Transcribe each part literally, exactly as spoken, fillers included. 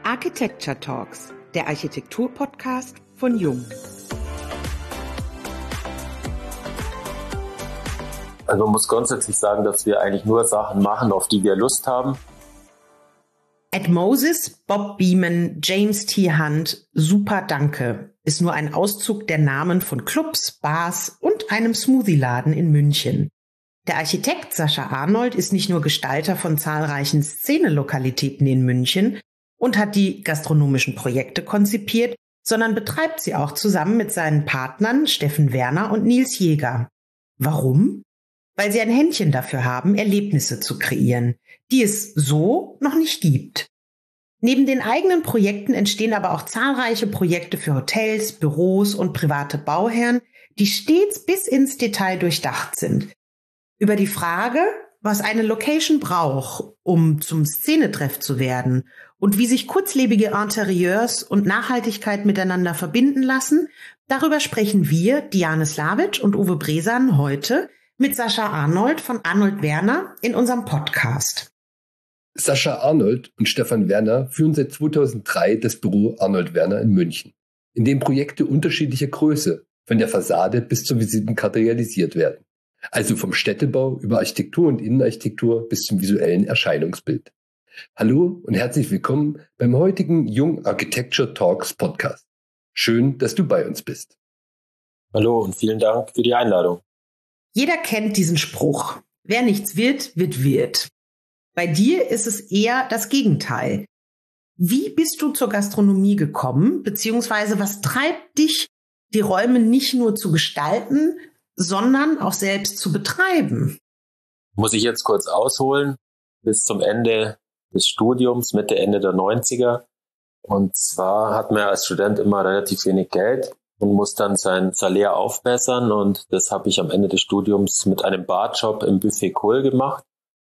Architecture Talks, der Architektur-Podcast von Jung. Also man muss grundsätzlich sagen, dass wir eigentlich nur Sachen machen, auf die wir Lust haben. Ed Moses, Bob Beeman, James T. Hunt, super danke, ist nur ein Auszug der Namen von Clubs, Bars und einem Smoothie-Laden in München. Der Architekt Sascha Arnold ist nicht nur Gestalter von zahlreichen Szenelokalitäten in München und hat die gastronomischen Projekte konzipiert, sondern betreibt sie auch zusammen mit seinen Partnern Steffen Werner und Nils Jäger. Warum? Weil sie ein Händchen dafür haben, Erlebnisse zu kreieren, die es so noch nicht gibt. Neben den eigenen Projekten entstehen aber auch zahlreiche Projekte für Hotels, Büros und private Bauherren, die stets bis ins Detail durchdacht sind. Über die Frage, was eine Location braucht, um zum Szenetreff zu werden und wie sich kurzlebige Interieurs und Nachhaltigkeit miteinander verbinden lassen, darüber sprechen wir, Diane Slavic und Uwe Bresan, heute mit Sascha Arnold von Arnold Werner in unserem Podcast. Sascha Arnold und Stefan Werner führen seit zweitausenddrei das Büro Arnold Werner in München, in dem Projekte unterschiedlicher Größe von der Fassade bis zur Visitenkarte realisiert werden. Also vom Städtebau über Architektur und Innenarchitektur bis zum visuellen Erscheinungsbild. Hallo und herzlich willkommen beim heutigen Jung Architecture Talks Podcast. Schön, dass du bei uns bist. Hallo und vielen Dank für die Einladung. Jeder kennt diesen Spruch. Wer nichts wird, wird wirt. Bei dir ist es eher das Gegenteil. Wie bist du zur Gastronomie gekommen, beziehungsweise was treibt dich, die Räume nicht nur zu gestalten, sondern auch selbst zu betreiben? Muss ich jetzt kurz ausholen, bis zum Ende des Studiums, Mitte, Ende der neunziger. Und zwar hat man als Student immer relativ wenig Geld und muss dann sein Salär aufbessern. Und das habe ich am Ende des Studiums mit einem Barjob im Buffet Kohl gemacht.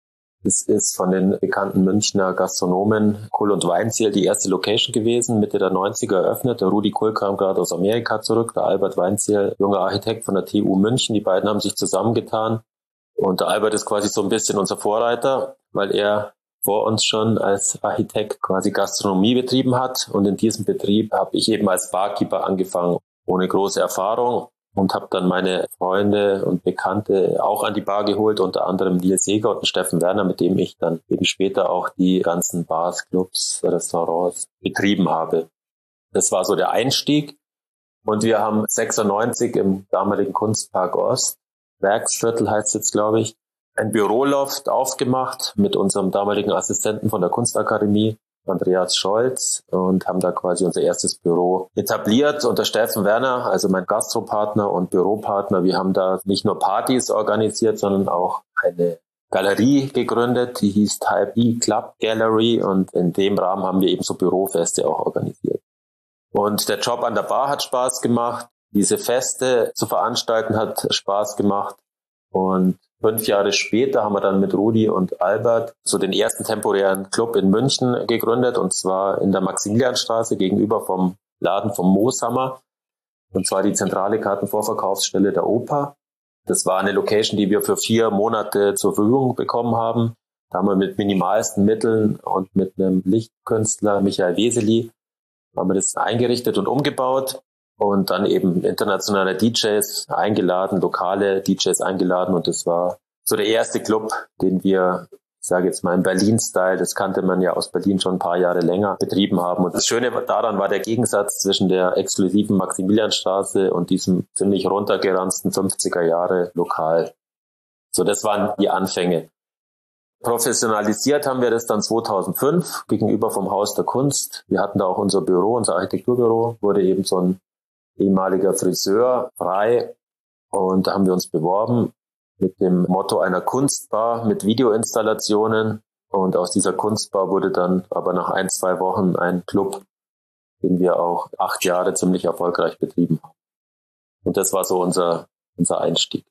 Das ist von den bekannten Münchner Gastronomen Kohl und Weinziel die erste Location gewesen, Mitte der neunziger eröffnet. Der Rudi Kohl kam gerade aus Amerika zurück, der Albert Weinziel, junger Architekt von der T U München. Die beiden haben sich zusammengetan. Und der Albert ist quasi so ein bisschen unser Vorreiter, weil er vor uns schon als Architekt quasi Gastronomie betrieben hat. Und in diesem Betrieb habe ich eben als Barkeeper angefangen, ohne große Erfahrung. Und habe dann meine Freunde und Bekannte auch an die Bar geholt, unter anderem Nils Jäger und Steffen Werner, mit dem ich dann eben später auch die ganzen Bars, Clubs, Restaurants betrieben habe. Das war so der Einstieg. Und wir haben sechsundneunzig im damaligen Kunstpark Ost, Werksviertel heißt es jetzt, glaube ich, ein Büroloft aufgemacht mit unserem damaligen Assistenten von der Kunstakademie, Andreas Scholz, und haben da quasi unser erstes Büro etabliert unter Steffen Werner, also mein Gastropartner und Büropartner. Wir haben da nicht nur Partys organisiert, sondern auch eine Galerie gegründet, die hieß Type E Club Gallery, und in dem Rahmen haben wir eben so Bürofeste auch organisiert. Und der Job an der Bar hat Spaß gemacht, diese Feste zu veranstalten hat Spaß gemacht, und fünf Jahre später haben wir dann mit Rudi und Albert so den ersten temporären Club in München gegründet, und zwar in der Maximilianstraße gegenüber vom Laden vom Mooshammer, und zwar die zentrale Kartenvorverkaufsstelle der Oper. Das war eine Location, die wir für vier Monate zur Verfügung bekommen haben. Da haben wir mit minimalsten Mitteln und mit einem Lichtkünstler, Michael Weseli, haben wir das eingerichtet und umgebaut. Und dann eben internationale D Js eingeladen, lokale D Js eingeladen. Und das war so der erste Club, den wir, ich sage jetzt mal im Berlin-Style, das kannte man ja aus Berlin schon ein paar Jahre länger, betrieben haben. Und das Schöne daran war der Gegensatz zwischen der exklusiven Maximilianstraße und diesem ziemlich runtergeranzten fünfziger Jahre Lokal. So, das waren die Anfänge. Professionalisiert haben wir das dann zweitausendfünf gegenüber vom Haus der Kunst. Wir hatten da auch unser Büro, unser Architekturbüro, wurde eben so ein ehemaliger Friseur frei, und da haben wir uns beworben mit dem Motto einer Kunstbar mit Videoinstallationen, und aus dieser Kunstbar wurde dann aber nach ein, zwei Wochen ein Club, den wir auch acht Jahre ziemlich erfolgreich betrieben haben. Und das war so unser, unser Einstieg.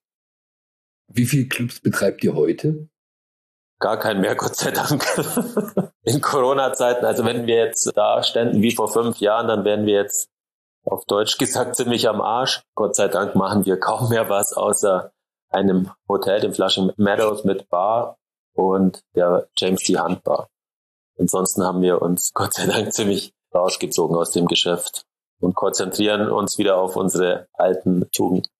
Wie viele Clubs betreibt ihr heute? Gar keinen mehr, Gott sei Dank. In Corona-Zeiten, also wenn wir jetzt da ständen wie vor fünf Jahren, dann wären wir jetzt auf Deutsch gesagt ziemlich am Arsch. Gott sei Dank machen wir kaum mehr was außer einem Hotel, dem Flushing Meadows mit Bar und der James T. Hunt Bar. Ansonsten haben wir uns Gott sei Dank ziemlich rausgezogen aus dem Geschäft und konzentrieren uns wieder auf unsere alten Tugenden.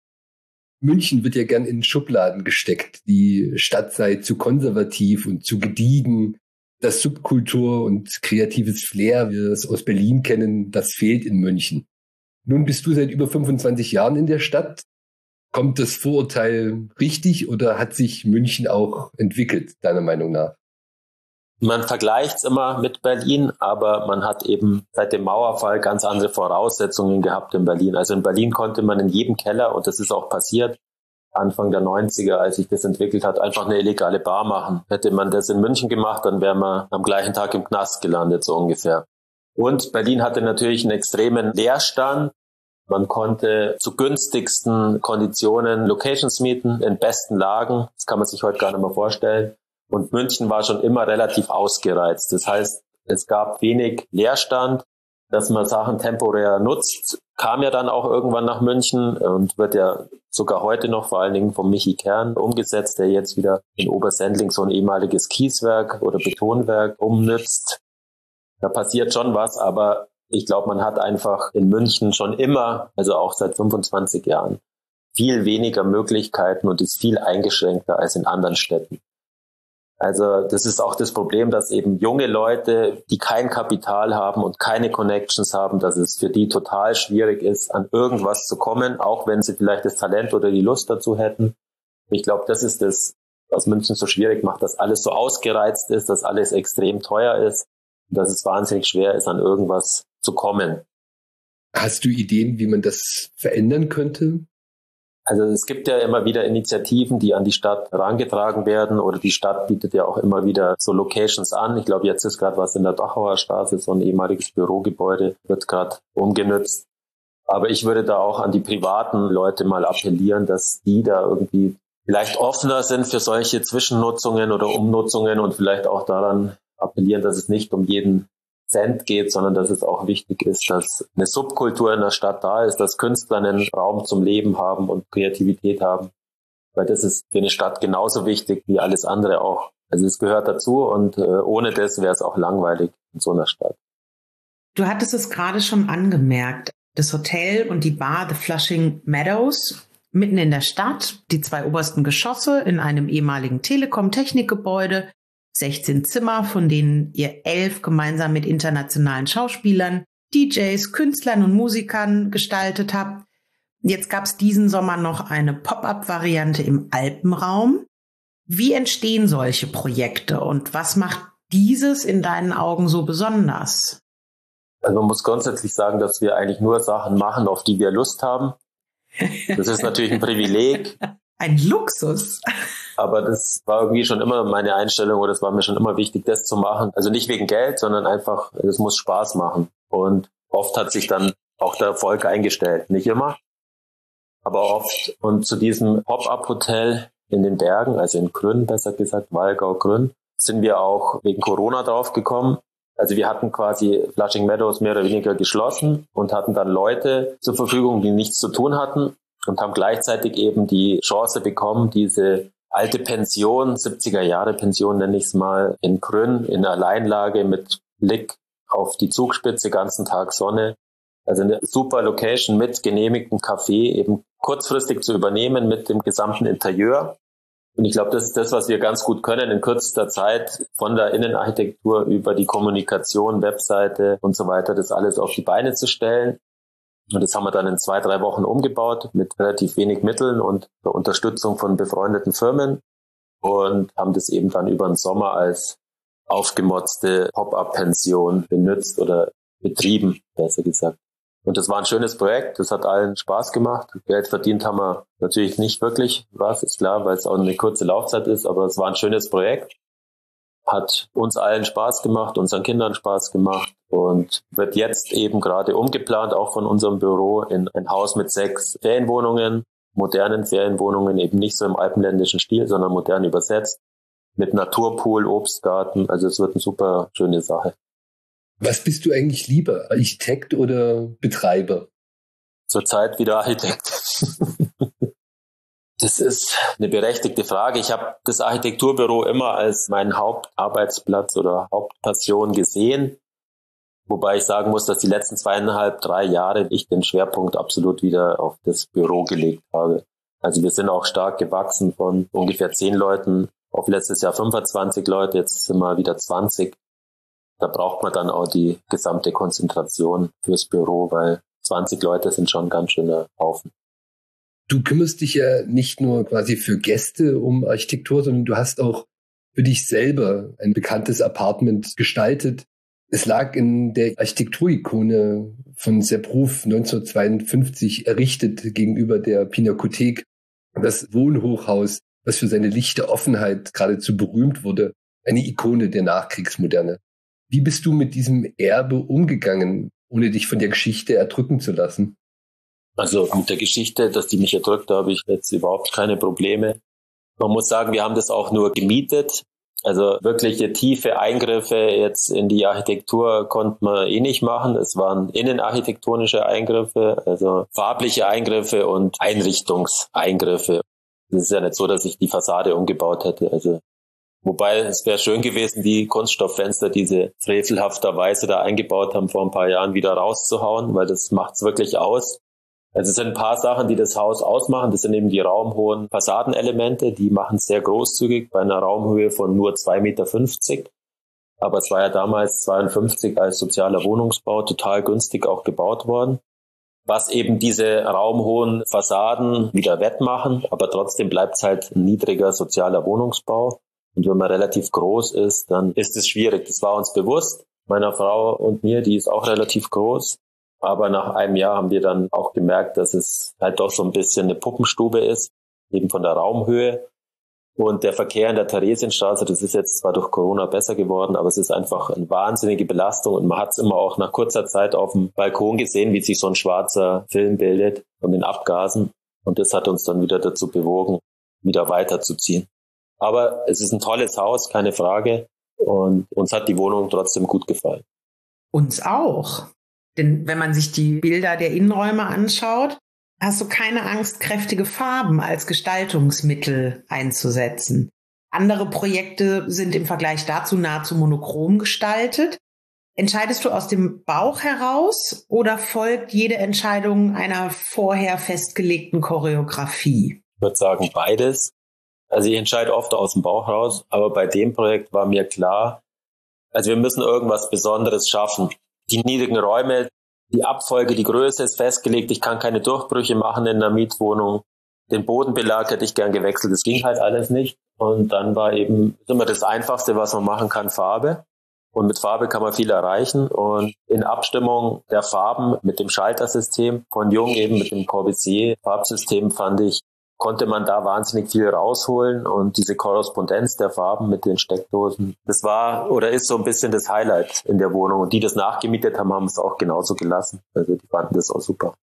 München wird ja gern in Schubladen gesteckt. Die Stadt sei zu konservativ und zu gediegen. Das Subkultur und kreatives Flair, wie wir es aus Berlin kennen, das fehlt in München. Nun bist du seit über fünfundzwanzig Jahren in der Stadt. Kommt das Vorurteil richtig oder hat sich München auch entwickelt, deiner Meinung nach? Man vergleicht es immer mit Berlin, aber man hat eben seit dem Mauerfall ganz andere Voraussetzungen gehabt in Berlin. Also in Berlin konnte man in jedem Keller, und das ist auch passiert, Anfang der neunziger, als sich das entwickelt hat, einfach eine illegale Bar machen. Hätte man das in München gemacht, dann wäre man am gleichen Tag im Knast gelandet, so ungefähr. Und Berlin hatte natürlich einen extremen Leerstand. Man konnte zu günstigsten Konditionen Locations mieten, in besten Lagen. Das kann man sich heute gar nicht mehr vorstellen. Und München war schon immer relativ ausgereizt. Das heißt, es gab wenig Leerstand, dass man Sachen temporär nutzt. Kam ja dann auch irgendwann nach München und wird ja sogar heute noch vor allen Dingen vom Michi Kern umgesetzt, der jetzt wieder in Obersendling so ein ehemaliges Kieswerk oder Betonwerk umnützt. Da passiert schon was, aber ich glaube, man hat einfach in München schon immer, also auch seit fünfundzwanzig Jahren, viel weniger Möglichkeiten und ist viel eingeschränkter als in anderen Städten. Also das ist auch das Problem, dass eben junge Leute, die kein Kapital haben und keine Connections haben, dass es für die total schwierig ist, an irgendwas zu kommen, auch wenn sie vielleicht das Talent oder die Lust dazu hätten. Ich glaube, das ist das, was München so schwierig macht, dass alles so ausgereizt ist, dass alles extrem teuer ist und dass es wahnsinnig schwer ist, an irgendwas zu kommen. Hast du Ideen, wie man das verändern könnte? Also es gibt ja immer wieder Initiativen, die an die Stadt herangetragen werden, oder die Stadt bietet ja auch immer wieder so Locations an. Ich glaube, jetzt ist gerade was in der Dachauer Straße, so ein ehemaliges Bürogebäude, wird gerade umgenutzt. Aber ich würde da auch an die privaten Leute mal appellieren, dass die da irgendwie vielleicht offener sind für solche Zwischennutzungen oder Umnutzungen und vielleicht auch daran appellieren, dass es nicht um jeden Cent geht, sondern dass es auch wichtig ist, dass eine Subkultur in der Stadt da ist, dass Künstler einen Raum zum Leben haben und Kreativität haben. Weil das ist für eine Stadt genauso wichtig wie alles andere auch. Also es gehört dazu und äh, ohne das wäre es auch langweilig in so einer Stadt. Du hattest es gerade schon angemerkt. Das Hotel und die Bar The Flushing Meadows mitten in der Stadt, die zwei obersten Geschosse in einem ehemaligen Telekom-Technikgebäude, sechzehn Zimmer, von denen ihr elf gemeinsam mit internationalen Schauspielern, D Js, Künstlern und Musikern gestaltet habt. Jetzt gab es diesen Sommer noch eine Pop-up-Variante im Alpenraum. Wie entstehen solche Projekte und was macht dieses in deinen Augen so besonders? Also man muss grundsätzlich sagen, dass wir eigentlich nur Sachen machen, auf die wir Lust haben. Das ist natürlich ein Privileg. Ein Luxus. Aber das war irgendwie schon immer meine Einstellung, oder es war mir schon immer wichtig, das zu machen. Also nicht wegen Geld, sondern einfach, es muss Spaß machen. Und oft hat sich dann auch der Erfolg eingestellt. Nicht immer, aber oft. Und zu diesem Pop-up-Hotel in den Bergen, also in Grün, besser gesagt, Wallgau-Grün, sind wir auch wegen Corona drauf gekommen. Also wir hatten quasi Flushing Meadows mehr oder weniger geschlossen und hatten dann Leute zur Verfügung, die nichts zu tun hatten, und haben gleichzeitig eben die Chance bekommen, diese alte Pension, siebziger Jahre Pension nenne ich es mal, in Grün, in Alleinlage mit Blick auf die Zugspitze, ganzen Tag Sonne. Also eine super Location mit genehmigtem Café, eben kurzfristig zu übernehmen mit dem gesamten Interieur. Und ich glaube, das ist das, was wir ganz gut können, in kürzester Zeit von der Innenarchitektur über die Kommunikation, Webseite und so weiter, das alles auf die Beine zu stellen. Und das haben wir dann in zwei, drei Wochen umgebaut mit relativ wenig Mitteln und der Unterstützung von befreundeten Firmen und haben das eben dann über den Sommer als aufgemotzte Pop-up-Pension benutzt oder betrieben, besser gesagt. Und das war ein schönes Projekt, das hat allen Spaß gemacht. Geld verdient haben wir natürlich nicht wirklich, was ist klar, weil es auch eine kurze Laufzeit ist, aber es war ein schönes Projekt. Hat uns allen Spaß gemacht, unseren Kindern Spaß gemacht und wird jetzt eben gerade umgeplant, auch von unserem Büro, in ein Haus mit sechs Ferienwohnungen, modernen Ferienwohnungen, eben nicht so im alpenländischen Stil, sondern modern übersetzt, mit Naturpool, Obstgarten. Also es wird eine super schöne Sache. Was bist du eigentlich lieber, Architekt oder Betreiber? Zurzeit wieder Architekt. Das ist eine berechtigte Frage. Ich habe das Architekturbüro immer als meinen Hauptarbeitsplatz oder Hauptpassion gesehen. Wobei ich sagen muss, dass die letzten zweieinhalb, drei Jahre ich den Schwerpunkt absolut wieder auf das Büro gelegt habe. Also wir sind auch stark gewachsen von ungefähr zehn Leuten auf letztes Jahr fünfundzwanzig Leute. Jetzt sind wir wieder zwanzig. Da braucht man dann auch die gesamte Konzentration fürs Büro, weil zwanzig Leute sind schon ein ganz schöner Haufen. Du kümmerst dich ja nicht nur quasi für Gäste um Architektur, sondern du hast auch für dich selber ein bekanntes Apartment gestaltet. Es lag in der Architekturikone von Sepp Ruf neunzehnhundertzweiundfünfzig errichtet gegenüber der Pinakothek. Das Wohnhochhaus, was für seine lichte Offenheit geradezu berühmt wurde. Eine Ikone der Nachkriegsmoderne. Wie bist du mit diesem Erbe umgegangen, ohne dich von der Geschichte erdrücken zu lassen? Also mit der Geschichte, dass die mich erdrückt, da habe ich jetzt überhaupt keine Probleme. Man muss sagen, wir haben das auch nur gemietet. Also wirkliche tiefe Eingriffe jetzt in die Architektur konnte man eh nicht machen. Es waren innenarchitektonische Eingriffe, also farbliche Eingriffe und Einrichtungseingriffe. Es ist ja nicht so, dass ich die Fassade umgebaut hätte. Also wobei es wäre schön gewesen, die Kunststofffenster, die sie frevelhafterweise da eingebaut haben, vor ein paar Jahren wieder rauszuhauen, weil das macht's wirklich aus. Also es sind ein paar Sachen, die das Haus ausmachen. Das sind eben die raumhohen Fassadenelemente. Die machen es sehr großzügig bei einer Raumhöhe von nur zwei Meter fünfzig. Aber es war ja damals zweiundfünfzig als sozialer Wohnungsbau total günstig auch gebaut worden. Was eben diese raumhohen Fassaden wieder wettmachen. Aber trotzdem bleibt es halt ein niedriger sozialer Wohnungsbau. Und wenn man relativ groß ist, dann ist es schwierig. Das war uns bewusst. Meiner Frau und mir, die ist auch relativ groß. Aber nach einem Jahr haben wir dann auch gemerkt, dass es halt doch so ein bisschen eine Puppenstube ist, eben von der Raumhöhe. Und der Verkehr in der Theresienstraße, das ist jetzt zwar durch Corona besser geworden, aber es ist einfach eine wahnsinnige Belastung. Und man hat es immer auch nach kurzer Zeit auf dem Balkon gesehen, wie sich so ein schwarzer Film bildet von den Abgasen. Und das hat uns dann wieder dazu bewogen, wieder weiterzuziehen. Aber es ist ein tolles Haus, keine Frage. Und uns hat die Wohnung trotzdem gut gefallen. Uns auch. Denn wenn man sich die Bilder der Innenräume anschaut, hast du keine Angst, kräftige Farben als Gestaltungsmittel einzusetzen. Andere Projekte sind im Vergleich dazu nahezu monochrom gestaltet. Entscheidest du aus dem Bauch heraus oder folgt jede Entscheidung einer vorher festgelegten Choreografie? Ich würde sagen beides. Also ich entscheide oft aus dem Bauch raus, aber bei dem Projekt war mir klar, also wir müssen irgendwas Besonderes schaffen. Die niedrigen Räume, die Abfolge, die Größe ist festgelegt. Ich kann keine Durchbrüche machen in einer Mietwohnung. Den Bodenbelag hätte ich gern gewechselt. Das ging halt alles nicht. Und dann war eben immer das Einfachste, was man machen kann, Farbe. Und mit Farbe kann man viel erreichen. Und in Abstimmung der Farben mit dem Schaltersystem von Jung, eben mit dem Corbusier-Farbsystem, fand ich, konnte man da wahnsinnig viel rausholen und diese Korrespondenz der Farben mit den Steckdosen, das war oder ist so ein bisschen das Highlight in der Wohnung. Und die das nachgemietet haben, haben es auch genauso gelassen. Also die fanden das auch super.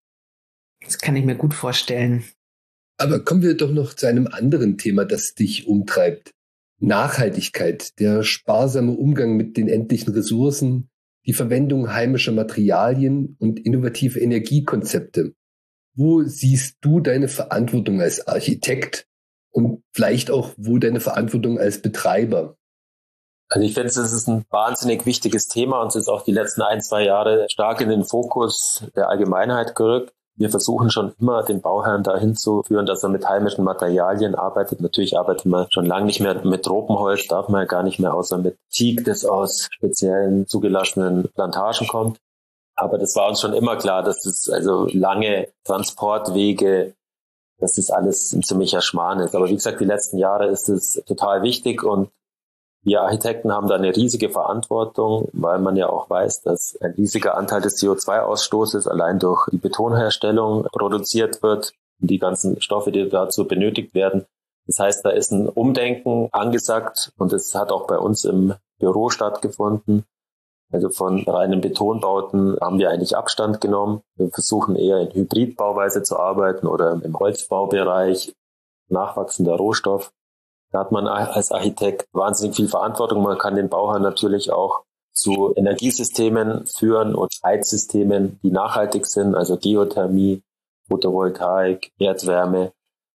Das kann ich mir gut vorstellen. Aber kommen wir doch noch zu einem anderen Thema, das dich umtreibt. Nachhaltigkeit, der sparsame Umgang mit den endlichen Ressourcen, die Verwendung heimischer Materialien und innovative Energiekonzepte. Wo siehst du deine Verantwortung als Architekt und vielleicht auch wo deine Verantwortung als Betreiber? Also ich finde, es ist ein wahnsinnig wichtiges Thema und es ist auch die letzten ein, zwei Jahre stark in den Fokus der Allgemeinheit gerückt. Wir versuchen schon immer, den Bauherrn dahin zu führen, dass er mit heimischen Materialien arbeitet. Natürlich arbeitet man schon lange nicht mehr mit Tropenholz, darf man ja gar nicht mehr, außer mit Teak, das aus speziellen zugelassenen Plantagen kommt. Aber das war uns schon immer klar, dass das also lange Transportwege, dass das alles ein ziemlicher Schmarrn ist. Aber wie gesagt, die letzten Jahre ist es total wichtig und wir Architekten haben da eine riesige Verantwortung, weil man ja auch weiß, dass ein riesiger Anteil des C O zwei Ausstoßes allein durch die Betonherstellung produziert wird und die ganzen Stoffe, die dazu benötigt werden. Das heißt, da ist ein Umdenken angesagt und es hat auch bei uns im Büro stattgefunden. Also von reinen Betonbauten haben wir eigentlich Abstand genommen. Wir versuchen eher in Hybridbauweise zu arbeiten oder im Holzbaubereich, nachwachsender Rohstoff. Da hat man als Architekt wahnsinnig viel Verantwortung. Man kann den Bauherrn natürlich auch zu Energiesystemen führen und Heizsystemen, die nachhaltig sind, also Geothermie, Photovoltaik, Erdwärme.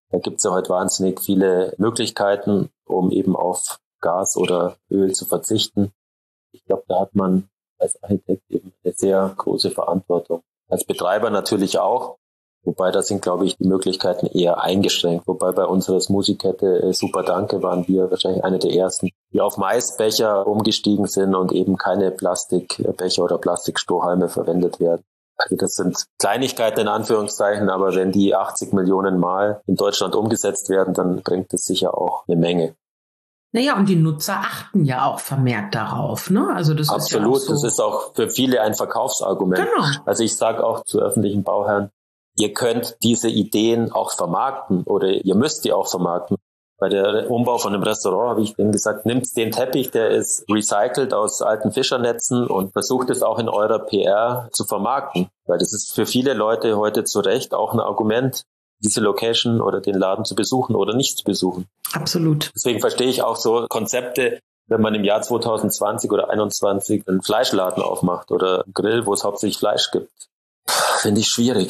Da gibt es ja heute wahnsinnig viele Möglichkeiten, um eben auf Gas oder Öl zu verzichten. Ich glaube, da hat man als Architekt eben eine sehr große Verantwortung. Als Betreiber natürlich auch, wobei da sind, glaube ich, die Möglichkeiten eher eingeschränkt. Wobei bei unserer Smoothie-Kette äh, Super Danke waren wir wahrscheinlich eine der ersten, die auf Maisbecher umgestiegen sind und eben keine Plastikbecher oder Plastikstrohhalme verwendet werden. Also das sind Kleinigkeiten in Anführungszeichen, aber wenn die achtzig Millionen Mal in Deutschland umgesetzt werden, dann bringt es sicher auch eine Menge. Naja, und die Nutzer achten ja auch vermehrt darauf, ne? Also das Absolut, ist ja auch so. Das ist auch für viele ein Verkaufsargument. Genau. Also ich sage auch zu öffentlichen Bauherren, ihr könnt diese Ideen auch vermarkten oder ihr müsst die auch vermarkten. Bei der Umbau von einem Restaurant habe ich denen gesagt, nehmt den Teppich, der ist recycelt aus alten Fischernetzen und versucht es auch in eurer P R zu vermarkten. Weil das ist für viele Leute heute zu Recht auch ein Argument, diese Location oder den Laden zu besuchen oder nicht zu besuchen. Absolut. Deswegen verstehe ich auch so Konzepte, wenn man im Jahr zwanzig zwanzig oder einundzwanzig einen Fleischladen aufmacht oder einen Grill, wo es hauptsächlich Fleisch gibt. Finde ich schwierig.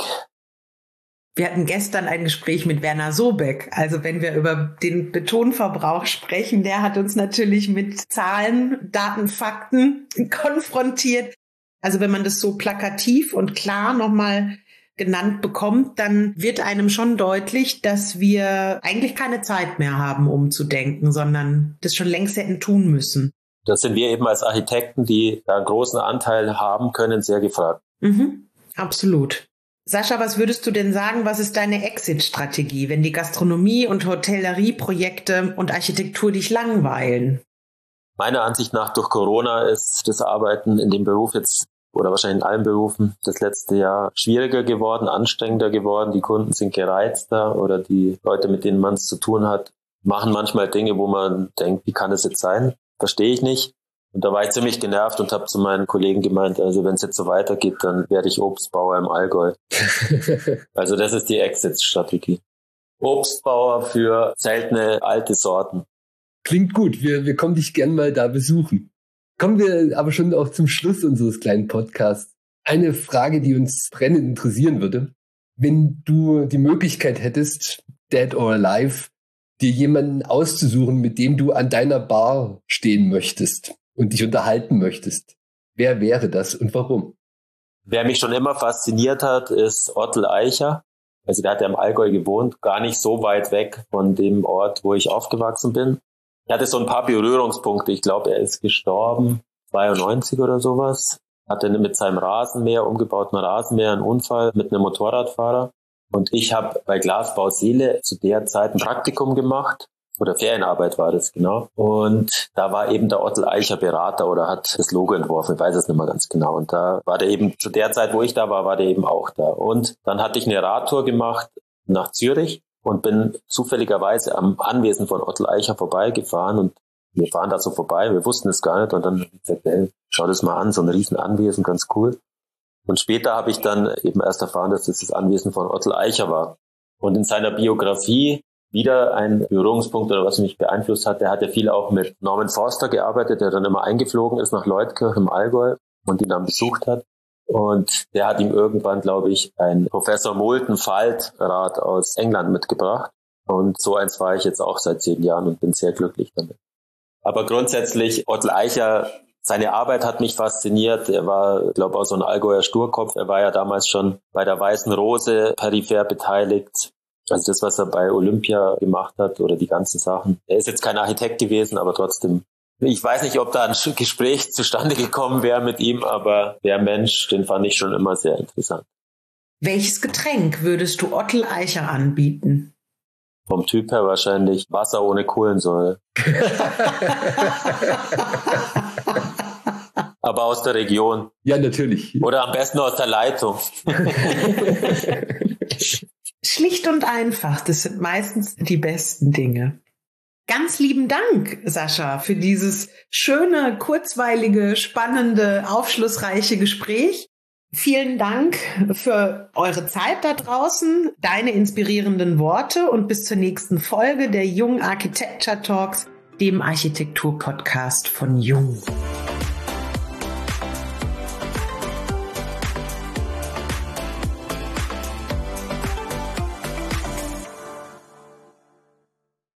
Wir hatten gestern ein Gespräch mit Werner Sobeck. Also wenn wir über den Betonverbrauch sprechen, der hat uns natürlich mit Zahlen, Daten, Fakten konfrontiert. Also wenn man das so plakativ und klar nochmal genannt bekommt, dann wird einem schon deutlich, dass wir eigentlich keine Zeit mehr haben, umzudenken, sondern das schon längst hätten tun müssen. Das sind wir eben als Architekten, die da einen großen Anteil haben können, sehr gefragt. Mhm, absolut. Sascha, was würdest du denn sagen, was ist deine Exit-Strategie, wenn die Gastronomie- und Hotellerieprojekte und Architektur dich langweilen? Meiner Ansicht nach durch Corona ist das Arbeiten in dem Beruf jetzt oder wahrscheinlich in allen Berufen das letzte Jahr schwieriger geworden, anstrengender geworden. Die Kunden sind gereizter oder die Leute, mit denen man es zu tun hat, machen manchmal Dinge, wo man denkt, wie kann das jetzt sein? Verstehe ich nicht. Und da war ich ziemlich genervt und habe zu meinen Kollegen gemeint, also wenn es jetzt so weitergeht, dann werde ich Obstbauer im Allgäu. Also das ist die Exit-Strategie. Obstbauer für seltene alte Sorten. Klingt gut, wir, wir kommen dich gern mal da besuchen. Kommen wir aber schon auch zum Schluss unseres kleinen Podcasts. Eine Frage, die uns brennend interessieren würde. Wenn du die Möglichkeit hättest, dead or alive, dir jemanden auszusuchen, mit dem du an deiner Bar stehen möchtest und dich unterhalten möchtest, wer wäre das und warum? Wer mich schon immer fasziniert hat, ist Ottl Eicher. Also der hat ja im Allgäu gewohnt, gar nicht so weit weg von dem Ort, wo ich aufgewachsen bin. Er hatte so ein paar Berührungspunkte. Ich glaube, er ist gestorben, zweiundneunzig oder sowas. Hatte mit seinem Rasenmäher, umgebauten Rasenmäher, einen Unfall mit einem Motorradfahrer. Und ich habe bei Glasbau Seele zu der Zeit ein Praktikum gemacht. Oder Ferienarbeit war das, genau. Und da war eben der Ottl Eicher Berater oder hat das Logo entworfen. Ich weiß es nicht mehr ganz genau. Und da war der eben, zu der Zeit, wo ich da war, war der eben auch da. Und dann hatte ich eine Radtour gemacht nach Zürich und bin zufälligerweise am Anwesen von Ottl Eicher vorbeigefahren. Und wir fahren da so vorbei, wir wussten es gar nicht. Und dann habe ich gesagt, hey, schau das mal an, so ein riesen Anwesen, ganz cool. Und später habe ich dann eben erst erfahren, dass das das Anwesen von Ottl Eicher war. Und in seiner Biografie wieder ein Berührungspunkt, oder was mich beeinflusst hat, der hat ja viel auch mit Norman Foster gearbeitet, der dann immer eingeflogen ist nach Leutkirch im Allgäu und ihn dann besucht hat. Und der hat ihm irgendwann, glaube ich, ein Professor Moulton Faltrad aus England mitgebracht. Und so eins war ich jetzt auch seit zehn Jahren und bin sehr glücklich damit. Aber grundsätzlich, Ottl Eicher, seine Arbeit hat mich fasziniert. Er war, glaube ich, auch so ein Allgäuer Sturkopf. Er war ja damals schon bei der Weißen Rose peripher beteiligt. Also das, was er bei Olympia gemacht hat oder die ganzen Sachen. Er ist jetzt kein Architekt gewesen, aber trotzdem. Ich weiß nicht, ob da ein Gespräch zustande gekommen wäre mit ihm, aber der Mensch, den fand ich schon immer sehr interessant. Welches Getränk würdest du Ottl Eicher anbieten? Vom Typ her wahrscheinlich Wasser ohne Kohlensäure. Aber aus der Region. Ja, natürlich. Oder am besten aus der Leitung. Schlicht und einfach, das sind meistens die besten Dinge. Ganz lieben Dank, Sascha, für dieses schöne, kurzweilige, spannende, aufschlussreiche Gespräch. Vielen Dank für eure Zeit da draußen, deine inspirierenden Worte und bis zur nächsten Folge der Jung Architecture Talks, dem Architektur-Podcast von Jung.